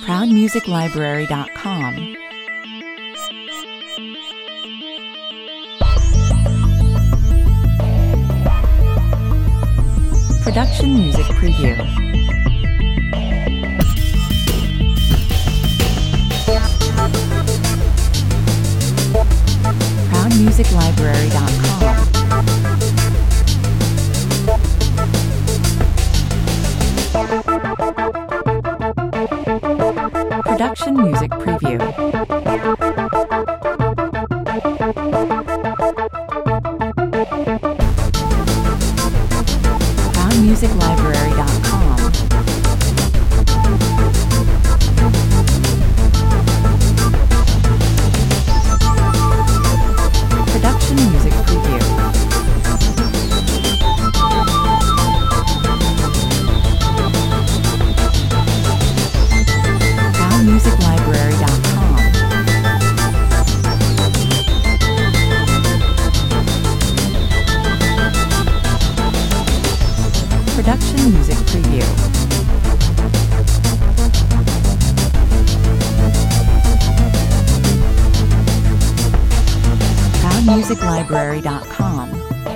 ProudMusicLibrary.com. Production Music Preview. ProudMusicLibrary.com. Production Music Preview. ProudMusicLibrary.com. Production Music Preview. ProudMusicLibrary.com. Production Music Preview. ProudMusicLibrary.com.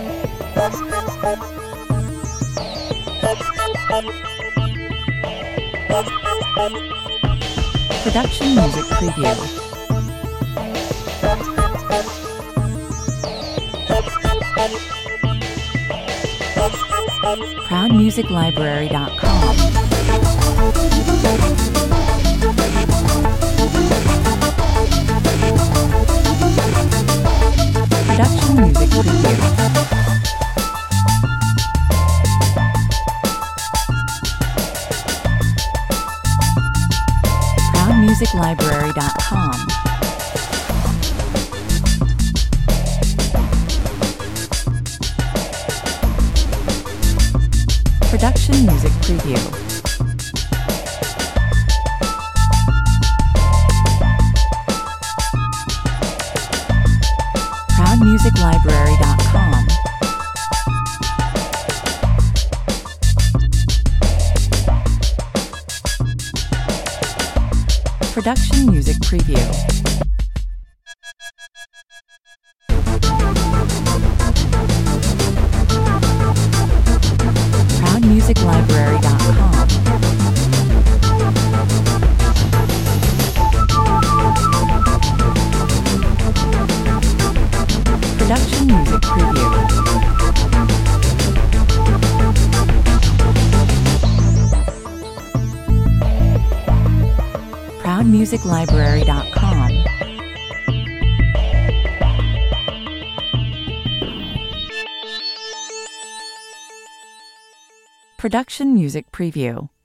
Production Music Preview. ProudMusicLibrary.com. Production Music Preview. ProudMusicLibrary.com. Production Music Preview. ProudMusicLibrary.com. Production Music Preview. ProudMusicLibrary.com. Production Music Preview. ProudMusicLibrary.com. Production Music Preview.